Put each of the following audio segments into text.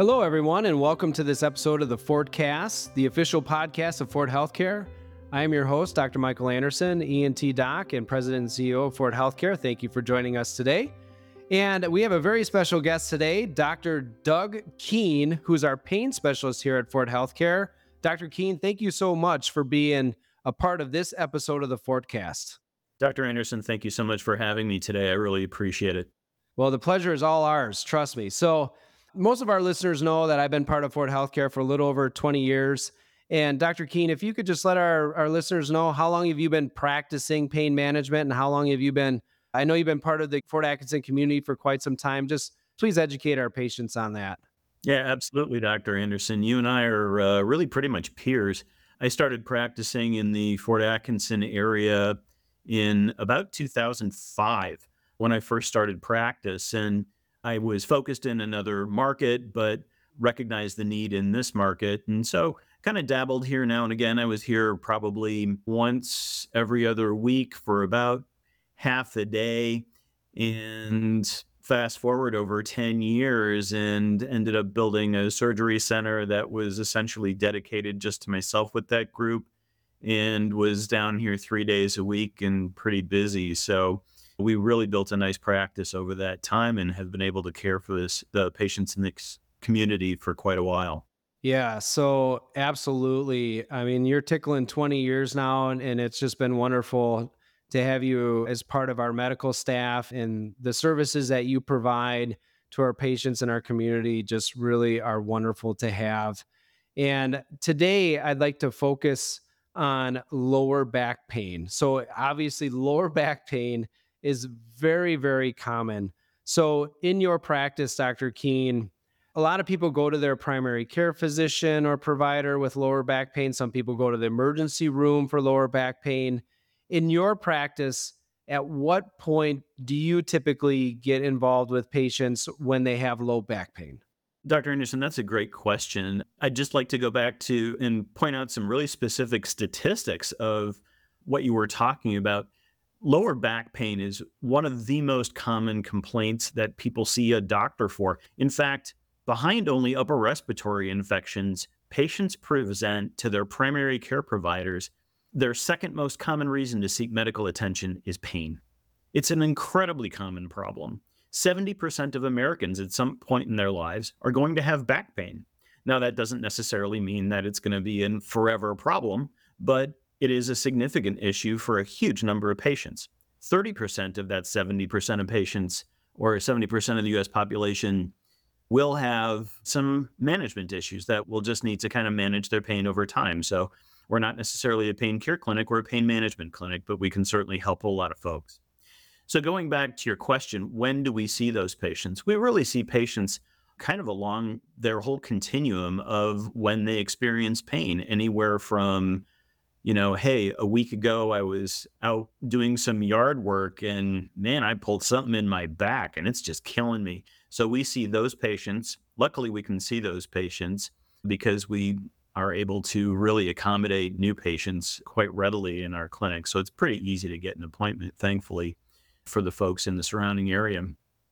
Hello, everyone, and welcome to this episode of the Fortcast, the official podcast of Fort Healthcare. I am your host, Dr. Michael Anderson, ENT doc and president and CEO of Fort Healthcare. Thank you for joining us today. And we have a very special guest today, Dr. Doug Keene, who's our pain specialist here at Fort Healthcare. Dr. Keene, thank you so much for being a part of this episode of the Fortcast. Dr. Anderson, thank you so much for having me today. I really appreciate it. Well, the pleasure is all ours, trust me. So most of our listeners know that I've been part of Fort Healthcare for a little over 20 years. And Dr. Keene, if you could just let our listeners know, how long have you been practicing pain management and how long have you been, I know you've been part of the Fort Atkinson community for quite some time. Just please educate our patients on that. Yeah, absolutely, Dr. Anderson. You and I are really pretty much peers. I started practicing in the Fort Atkinson area in about 2005 when I first started practice. And I was focused in another market, but recognized the need in this market. And so kind of dabbled here now and again. I was here probably once every other week for about half a day. And fast forward over 10 years and ended up building a surgery center that was essentially dedicated just to myself with that group and was down here 3 days a week and pretty busy. So we really built a nice practice over that time and have been able to care for the patients in this community for quite a while. Yeah, so absolutely. I mean, you're tickling 20 years now, and it's just been wonderful to have you as part of our medical staff, and the services that you provide to our patients in our community just really are wonderful to have. And today I'd like to focus on lower back pain. So obviously lower back pain is very, very common. So in your practice, Dr. Keene, a lot of people go to their primary care physician or provider with lower back pain. Some people go to the emergency room for lower back pain. In your practice, at what point do you typically get involved with patients when they have low back pain? Dr. Anderson, that's a great question. I'd just like to go back to and point out some really specific statistics of what you were talking about. Lower back pain is one of the most common complaints that people see a doctor for. In fact, behind only upper respiratory infections, patients present to their primary care providers. Their second most common reason to seek medical attention is pain. It's an incredibly common problem. 70% of Americans at some point in their lives are going to have back pain. Now, that doesn't necessarily mean that it's going to be a forever problem, but it is a significant issue for a huge number of patients. 30% of that 70% of patients, or 70% of the US population, will have some management issues that will just need to kind of manage their pain over time. So we're not necessarily a pain care clinic, we're a pain management clinic, but we can certainly help a lot of folks. So going back to your question, when do we see those patients? We really see patients kind of along their whole continuum of when they experience pain, anywhere from, hey, a week ago I was out doing some yard work and man, I pulled something in my back and it's just killing me. So we see those patients. Luckily, we can see those patients because we are able to really accommodate new patients quite readily in our clinic. So it's pretty easy to get an appointment, thankfully, for the folks in the surrounding area.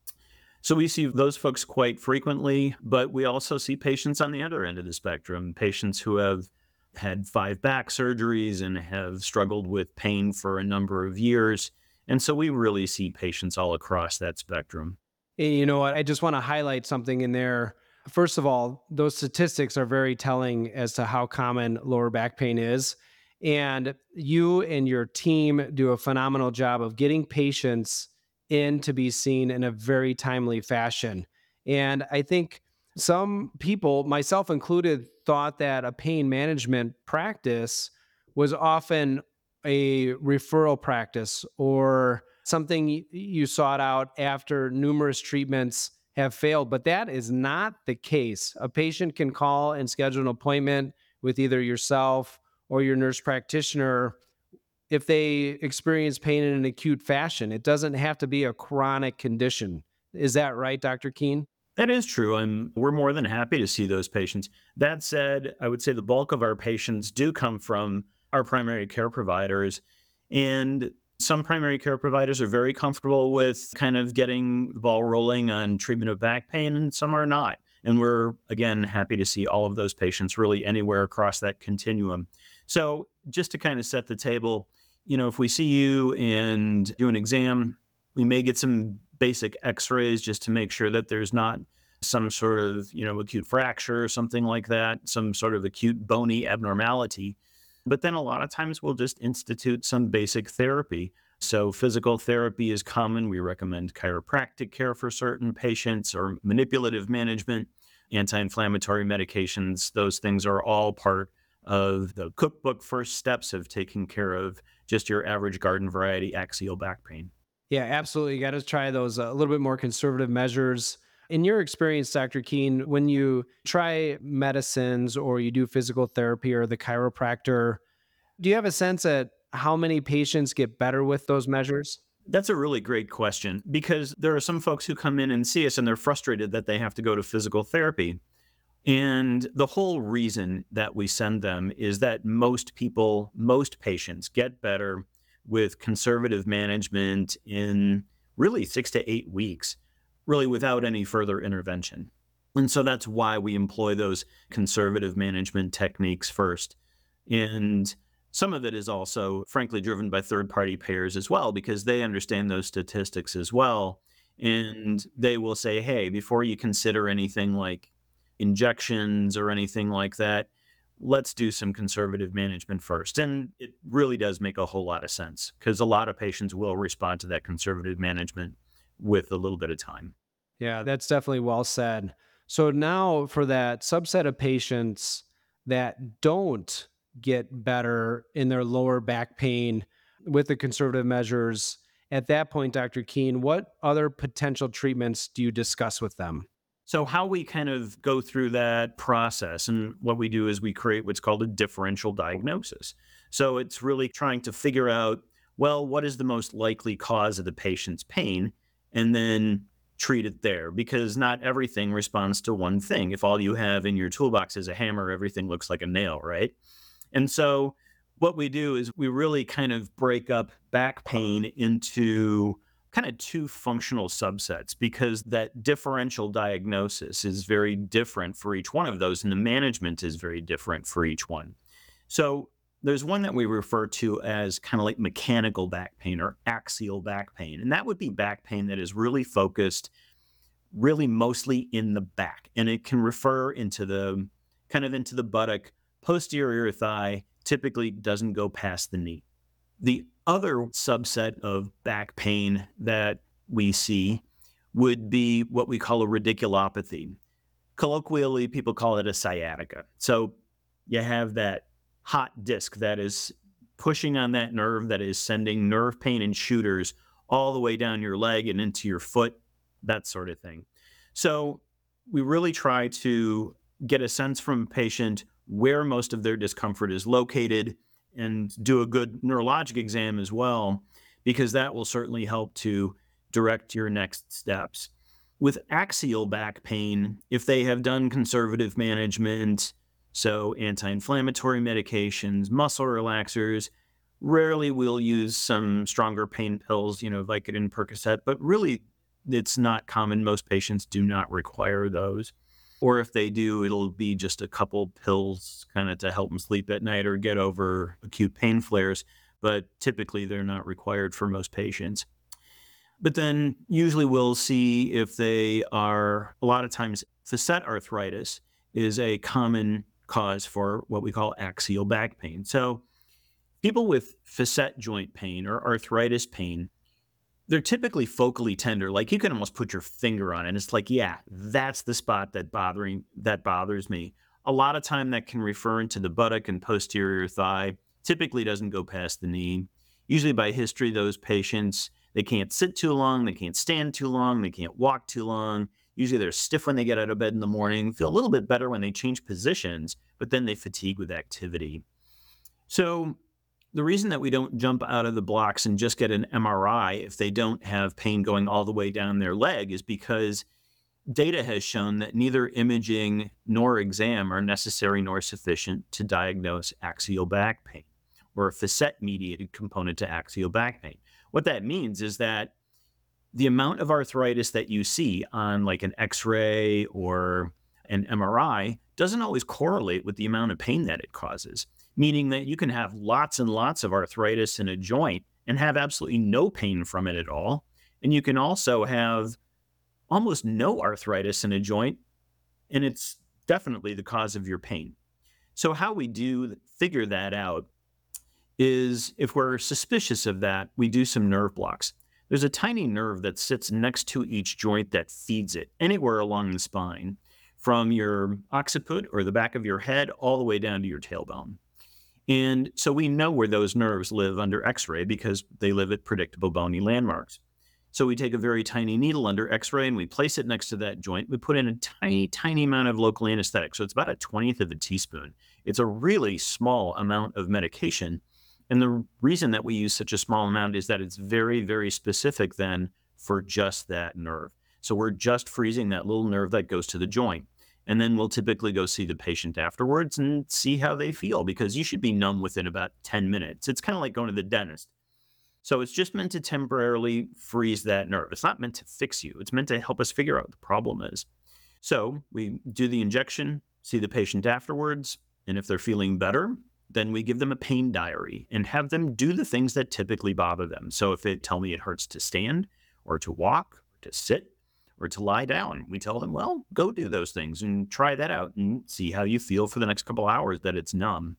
So we see those folks quite frequently, but we also see patients on the other end of the spectrum, patients who have had 5 back surgeries and have struggled with pain for a number of years. And so we really see patients all across that spectrum. You know what? I just want to highlight something in there. First of all, those statistics are very telling as to how common lower back pain is. And you and your team do a phenomenal job of getting patients in to be seen in a very timely fashion. And I think some people, myself included, thought that a pain management practice was often a referral practice or something you sought out after numerous treatments have failed, but that is not the case. A patient can call and schedule an appointment with either yourself or your nurse practitioner if they experience pain in an acute fashion. It doesn't have to be a chronic condition. Is that right, Dr. Keene? That is true, and we're more than happy to see those patients. That said, I would say the bulk of our patients do come from our primary care providers, and some primary care providers are very comfortable with kind of getting the ball rolling on treatment of back pain, and some are not. And we're, again, happy to see all of those patients really anywhere across that continuum. So just to kind of set the table, if we see you and do an exam, we may get some basic x-rays just to make sure that there's not some sort of, acute fracture or something like that, some sort of acute bony abnormality. But then a lot of times we'll just institute some basic therapy. So physical therapy is common. We recommend chiropractic care for certain patients or manipulative management, anti-inflammatory medications. Those things are all part of the cookbook first steps of taking care of just your average garden variety axial back pain. Yeah, absolutely. You got to try those a little bit more conservative measures. In your experience, Dr. Keen, when you try medicines or you do physical therapy or the chiropractor, do you have a sense at how many patients get better with those measures? That's a really great question because there are some folks who come in and see us and they're frustrated that they have to go to physical therapy. And the whole reason that we send them is that most patients get better with conservative management in really 6 to 8 weeks, really without any further intervention. And so that's why we employ those conservative management techniques first. And some of it is also, frankly, driven by third-party payers as well, because they understand those statistics as well. And they will say, hey, before you consider anything like injections or anything like that, let's do some conservative management first. And it really does make a whole lot of sense because a lot of patients will respond to that conservative management with a little bit of time. Yeah, that's definitely well said. So now for that subset of patients that don't get better in their lower back pain with the conservative measures, at that point, Dr. Keen, what other potential treatments do you discuss with them? So how we kind of go through that process and what we do is we create what's called a differential diagnosis. So it's really trying to figure out, well, what is the most likely cause of the patient's pain and then treat it there because not everything responds to one thing. If all you have in your toolbox is a hammer, everything looks like a nail, right? And so what we do is we really kind of break up back pain into kind of two functional subsets because that differential diagnosis is very different for each one of those, and the management is very different for each one. So there's one that we refer to as kind of like mechanical back pain or axial back pain. And that would be back pain that is really focused, really mostly in the back. And it can refer into the buttock, posterior thigh, typically doesn't go past the knee. The other subset of back pain that we see would be what we call a radiculopathy. Colloquially, people call it a sciatica. So you have that hot disc that is pushing on that nerve that is sending nerve pain and shooters all the way down your leg and into your foot, that sort of thing. So we really try to get a sense from a patient where most of their discomfort is located and do a good neurologic exam as well, because that will certainly help to direct your next steps. With axial back pain, if they have done conservative management, so anti-inflammatory medications, muscle relaxers, rarely we'll use some stronger pain pills, Vicodin, Percocet, but really it's not common. Most patients do not require those. Or if they do, it'll be just a couple pills kind of to help them sleep at night or get over acute pain flares. But typically they're not required for most patients. But then usually we'll see if they are, a lot of times, facet arthritis is a common cause for what we call axial back pain. So people with facet joint pain or arthritis pain, they're typically focally tender. Like you can almost put your finger on it. And it's like, yeah, that's the spot that bothers me. A lot of time that can refer into the buttock and posterior thigh, typically doesn't go past the knee. Usually by history, those patients, they can't sit too long, they can't stand too long, they can't walk too long. Usually they're stiff when they get out of bed in the morning, feel a little bit better when they change positions, but then they fatigue with activity. So the reason that we don't jump out of the blocks and just get an MRI if they don't have pain going all the way down their leg is because data has shown that neither imaging nor exam are necessary nor sufficient to diagnose axial back pain or a facet-mediated component to axial back pain. What that means is that the amount of arthritis that you see on like an X-ray or and MRI doesn't always correlate with the amount of pain that it causes, meaning that you can have lots and lots of arthritis in a joint and have absolutely no pain from it at all. And you can also have almost no arthritis in a joint, and it's definitely the cause of your pain. So how we do figure that out is, if we're suspicious of that, we do some nerve blocks. There's a tiny nerve that sits next to each joint that feeds it anywhere along the spine, from your occiput or the back of your head all the way down to your tailbone. And so we know where those nerves live under X-ray because they live at predictable bony landmarks. So we take a very tiny needle under X-ray and we place it next to that joint. We put in a tiny, tiny amount of local anesthetic. So it's about a 20th of a teaspoon. It's a really small amount of medication. And the reason that we use such a small amount is that it's very, very specific then for just that nerve. So we're just freezing that little nerve that goes to the joint. And then we'll typically go see the patient afterwards and see how they feel, because you should be numb within about 10 minutes. It's kind of like going to the dentist. So it's just meant to temporarily freeze that nerve. It's not meant to fix you. It's meant to help us figure out what the problem is. So we do the injection, see the patient afterwards, and if they're feeling better, then we give them a pain diary and have them do the things that typically bother them. So if they tell me it hurts to stand or to walk or to sit or to lie down, we tell them, well, go do those things and try that out and see how you feel for the next couple hours that it's numb.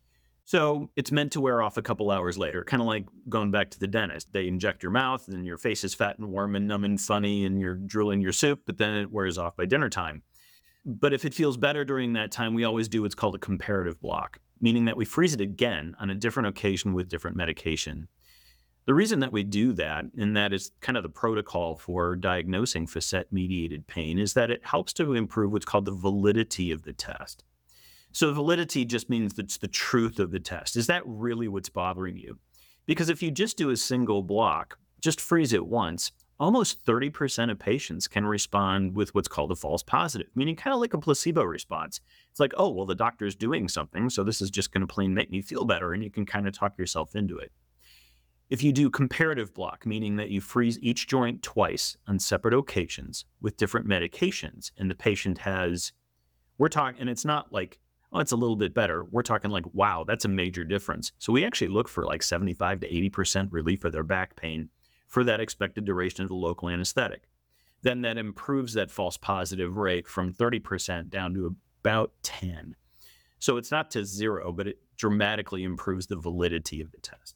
So it's meant to wear off a couple hours later, kind of like going back to the dentist. They inject your mouth and your face is fat and warm and numb and funny and you're drooling your soup, but then it wears off by dinner time. But if it feels better during that time, we always do what's called a comparative block, meaning that we freeze it again on a different occasion with different medication. The reason that we do that, and that is kind of the protocol for diagnosing facet-mediated pain, is that it helps to improve what's called the validity of the test. So validity just means that it's the truth of the test. Is that really what's bothering you? Because if you just do a single block, just freeze it once, almost 30% of patients can respond with what's called a false positive, meaning kind of like a placebo response. It's like, oh, well, the doctor's doing something, so this is just going to plain make me feel better, and you can kind of talk yourself into it. If you do comparative block, meaning that you freeze each joint twice on separate occasions with different medications, and the patient has, we're talking, and it's not like, oh, it's a little bit better. We're talking like, wow, that's a major difference. So we actually look for like 75 to 80% relief of their back pain for that expected duration of the local anesthetic. Then that improves that false positive rate from 30% down to about 10. So it's not to zero, but it dramatically improves the validity of the test.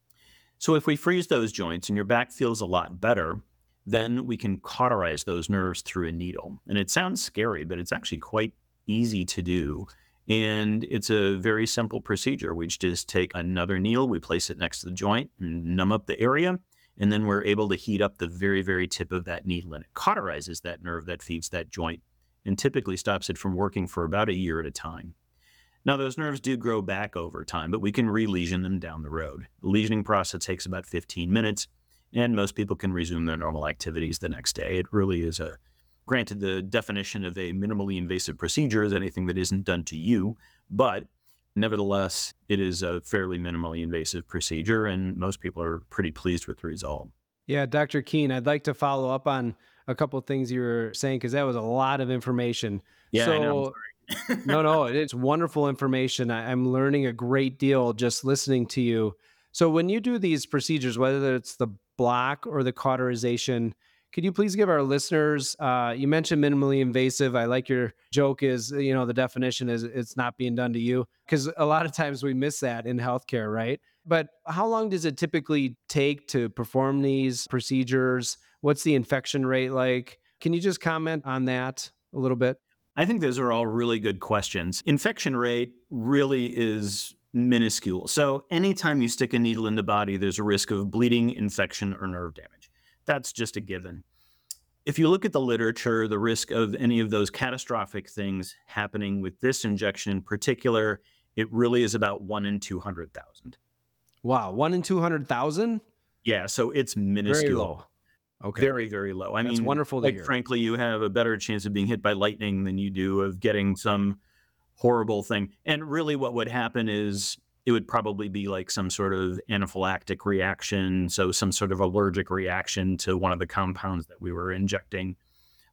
So if we freeze those joints and your back feels a lot better, then we can cauterize those nerves through a needle. And it sounds scary, but it's actually quite easy to do. And it's a very simple procedure. We just take another needle, we place it next to the joint and numb up the area. And then we're able to heat up the very, very tip of that needle, and it cauterizes that nerve that feeds that joint and typically stops it from working for about a year at a time. Now, those nerves do grow back over time, but we can re-lesion them down the road. The lesioning process takes about 15 minutes, and most people can resume their normal activities the next day. It really is granted, the definition of a minimally invasive procedure is anything that isn't done to you, but nevertheless, it is a fairly minimally invasive procedure, and most people are pretty pleased with the result. Yeah, Dr. Keen, I'd like to follow up on a couple of things you were saying, because that was a lot of information. Yeah, I know. So, no, it's wonderful information. I'm learning a great deal just listening to you. So, when you do these procedures, whether it's the block or the cauterization, could you please give our listeners, you mentioned minimally invasive. I like your joke is, the definition is it's not being done to you, because a lot of times we miss that in healthcare, right? But how long does it typically take to perform these procedures? What's the infection rate like? Can you just comment on that a little bit? I think those are all really good questions. Infection rate really is minuscule. So anytime you stick a needle in the body, there's a risk of bleeding, infection, or nerve damage. That's just a given. If you look at the literature, the risk of any of those catastrophic things happening with this injection in particular, it really is about 1 in 200,000. Wow, 1 in 200,000? Yeah, so it's minuscule. Very low. Okay. Very, very low. That's wonderful to hear. Frankly, you have a better chance of being hit by lightning than you do of getting some horrible thing. And really what would happen is it would probably be like some sort of anaphylactic reaction, so some sort of allergic reaction to one of the compounds that we were injecting.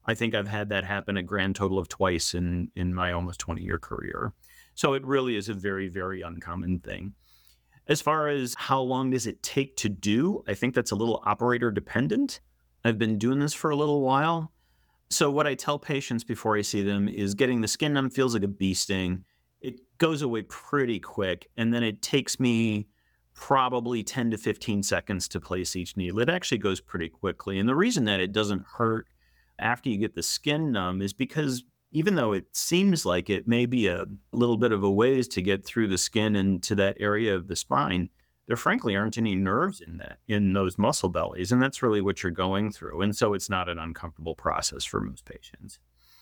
I think I've had that happen a grand total of twice in my almost 20-year career. So it really is a very, very uncommon thing. As far as how long does it take to do, I think that's a little operator dependent. I've been doing this for a little while. So what I tell patients before I see them is getting the skin numb feels like a bee sting. It goes away pretty quick, and then it takes me probably 10 to 15 seconds to place each needle. It actually goes pretty quickly. And the reason that it doesn't hurt after you get the skin numb is because even though it seems like it may be a little bit of a ways to get through the skin and to that area of the spine, there frankly aren't any nerves in those muscle bellies. And that's really what you're going through. And so it's not an uncomfortable process for most patients.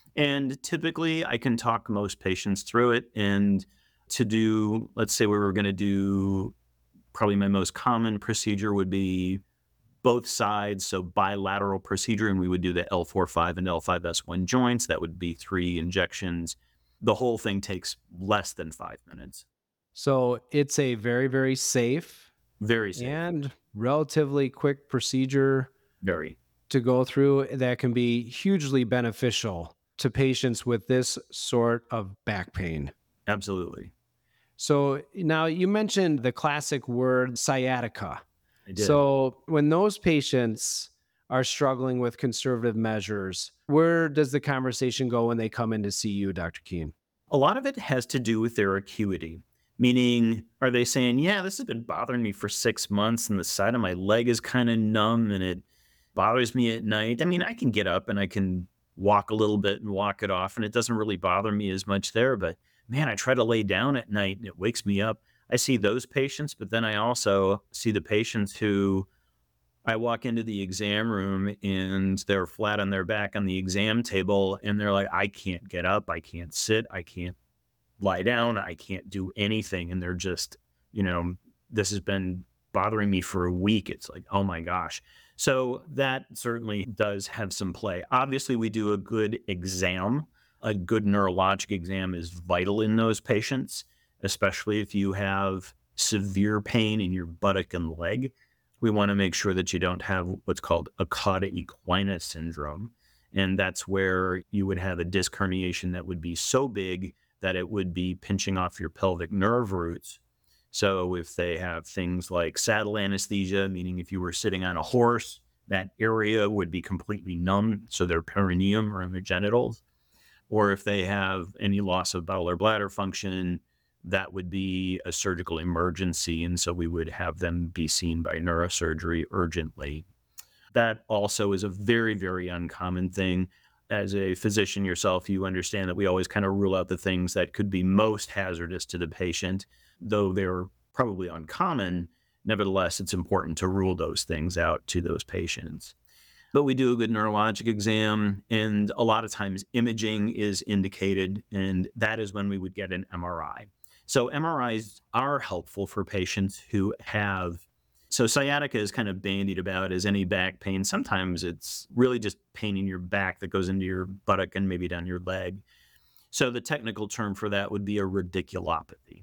And typically I can talk most patients through it. And to do, let's say we were going to do, probably my most common procedure would be both sides, so bilateral procedure, and we would do the L4-5 and L5-S1 joints. That would be 3 injections. The whole thing takes less than 5 minutes. So it's a very, very safe Very safe. and relatively quick procedure Very. to go through that can be hugely beneficial to patients with this sort of back pain. Absolutely. So now you mentioned the classic word sciatica. I did. So when those patients are struggling with conservative measures, where does the conversation go when they come in to see you, Dr. Keen? A lot of it has to do with their acuity, meaning, are they saying, yeah, this has been bothering me for 6 months and the side of my leg is kind of numb and it bothers me at night? I mean, I can get up and I can walk a little bit and walk it off, and it doesn't really bother me as much there. But man, I try to lay down at night and it wakes me up. I see those patients, but then I also see the patients who I walk into the exam room and they're flat on their back on the exam table and they're like, I can't get up, I can't sit, I can't lie down, I can't do anything. And they're just, this has been bothering me for a week. It's like, oh my gosh. So that certainly does have some play. Obviously, we do a good exam. A good neurologic exam is vital in those patients, especially if you have severe pain in your buttock and leg. We want to make sure that you don't have what's called a cauda equina syndrome. And that's where you would have a disc herniation that would be so big that it would be pinching off your pelvic nerve roots. So if they have things like saddle anesthesia, meaning if you were sitting on a horse, that area would be completely numb, so their perineum or their genitals. Or if they have any loss of bowel or bladder function, that would be a surgical emergency. And so we would have them be seen by neurosurgery urgently. That also is a very, very uncommon thing. As a physician yourself, you understand that we always kind of rule out the things that could be most hazardous to the patient, though they're probably uncommon. Nevertheless, it's important to rule those things out to those patients. But we do a good neurologic exam, and a lot of times imaging is indicated, and that is when we would get an MRI. So MRIs are helpful for patients who have, so sciatica is kind of bandied about as any back pain. Sometimes it's really just pain in your back that goes into your buttock and maybe down your leg. So the technical term for that would be a radiculopathy.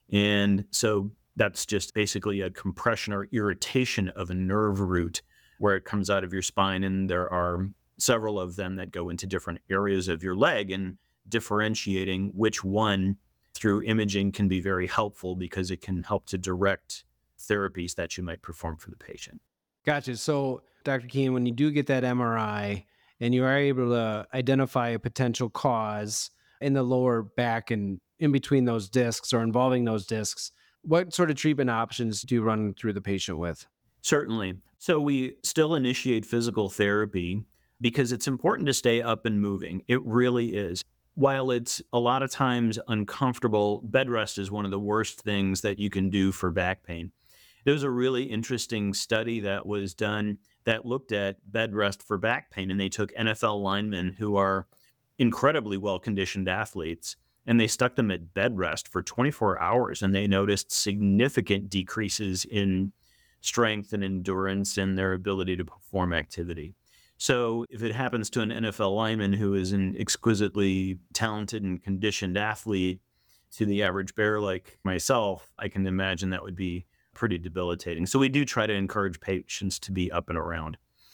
And so that's just basically a compression or irritation of a nerve root where it comes out of your spine. And there are several of them that go into different areas of your leg, and differentiating which one through imaging can be very helpful because it can help to direct therapies that you might perform for the patient. Gotcha. So, Dr. Keen, when you do get that MRI and you are able to identify a potential cause in the lower back and in between those discs or involving those discs, what sort of treatment options do you run through the patient with? Certainly. So we still initiate physical therapy because it's important to stay up and moving. It really is. While it's a lot of times uncomfortable, bed rest is one of the worst things that you can do for back pain. There was a really interesting study that was done that looked at bed rest for back pain, and they took NFL linemen who are incredibly well-conditioned athletes, and they stuck them at bed rest for 24 hours, and they noticed significant decreases in strength and endurance and their ability to perform activity. So if it happens to an NFL lineman who is an exquisitely talented and conditioned athlete to the average bear like myself, I can imagine that would be pretty debilitating. So we do try to encourage patients to be up and around.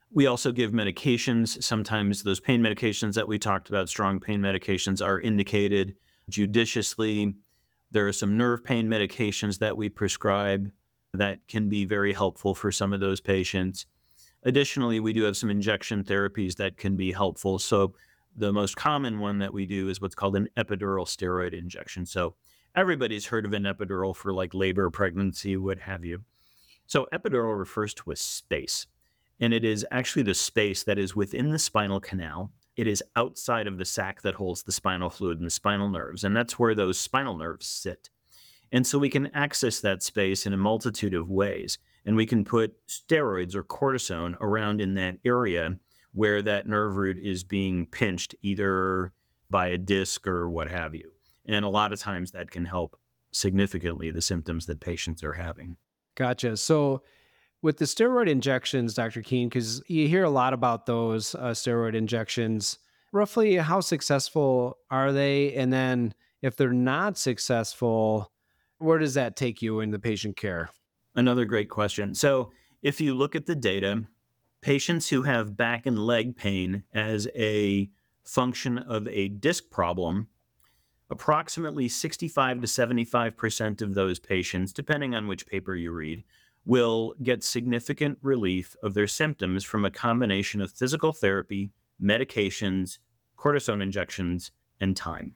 We also give medications. Sometimes those pain medications that we talked about, strong pain medications, are indicated judiciously. There are some nerve pain medications that we prescribe that can be very helpful for some of those patients. Additionally, we do have some injection therapies that can be helpful. So the most common one that we do is what's called an epidural steroid injection. So everybody's heard of an epidural for like labor, pregnancy, what have you. So epidural refers to a space, and it is actually the space that is within the spinal canal. It is outside of the sac that holds the spinal fluid and the spinal nerves, and that's where those spinal nerves sit. And so we can access that space in a multitude of ways, and we can put steroids or cortisone around in that area where that nerve root is being pinched either by a disc or what have you. And a lot of times that can help significantly the symptoms that patients are having. Gotcha. So with the steroid injections, Dr. Keen, because you hear a lot about those steroid injections, roughly how successful are they? And then if they're not successful, where does that take you in the patient care? Another great question. So if you look at the data, patients who have back and leg pain as a function of a disc problem, approximately 65 to 75% of those patients, depending on which paper you read, will get significant relief of their symptoms from a combination of physical therapy, medications, cortisone injections, and time.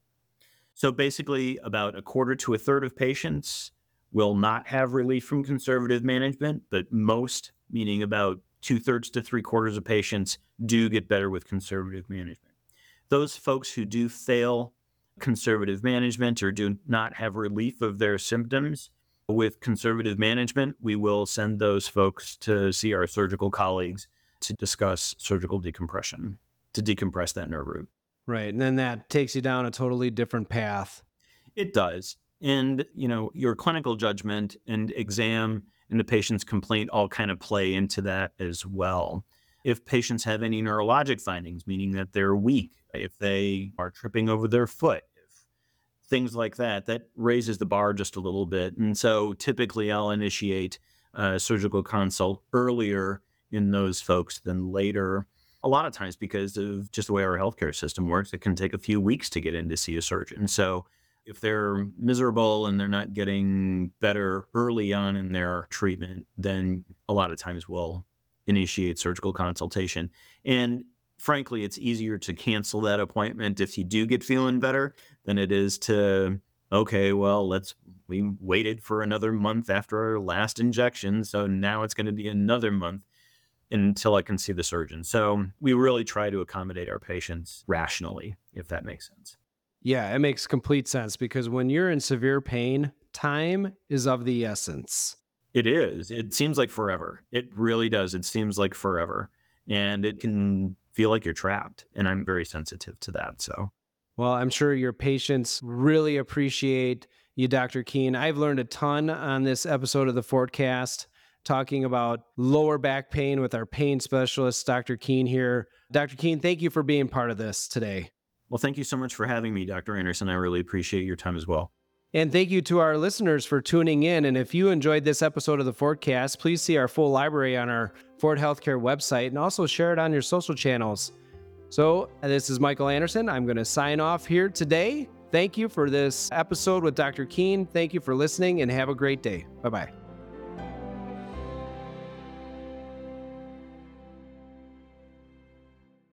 So basically, about a quarter to a third of patients will not have relief from conservative management, but most, meaning about 2/3 to 3/4 of patients, do get better with conservative management. Those folks who do fail conservative management or do not have relief of their symptoms with conservative management, we will send those folks to see our surgical colleagues to discuss surgical decompression, to decompress that nerve root. Right. And then that takes you down a totally different path. It does. And, your clinical judgment and exam and the patient's complaint all kind of play into that as well. If patients have any neurologic findings, meaning that they're weak, if they are tripping over their foot, if things like that, that raises the bar just a little bit. And so typically I'll initiate a surgical consult earlier in those folks than later. A lot of times because of just the way our healthcare system works, it can take a few weeks to get in to see a surgeon. So if they're miserable and they're not getting better early on in their treatment, then a lot of times we'll initiate surgical consultation. And frankly, it's easier to cancel that appointment if you do get feeling better than it is to, okay, well, we waited for another month after our last injection, so now it's going to be another month until I can see the surgeon. So we really try to accommodate our patients rationally, if that makes sense. Yeah, it makes complete sense because when you're in severe pain, time is of the essence. It is. It seems like forever. It really does. It seems like forever. And it can feel like you're trapped. And I'm very sensitive to that. So, Well, I'm sure your patients really appreciate you, Dr. Keen. I've learned a ton on this episode of the Fortcast, talking about lower back pain with our pain specialist, Dr. Keen here. Dr. Keen, thank you for being part of this today. well, thank you so much for having me, Dr. Anderson. I really appreciate your time as well. And thank you to our listeners for tuning in. And if you enjoyed this episode of the Fortcast, please see our full library on our Fort Healthcare website and also share it on your social channels. So this is Michael Anderson. I'm going to sign off here today. Thank you for this episode with Dr. Keen. Thank you for listening and have a great day. Bye-bye.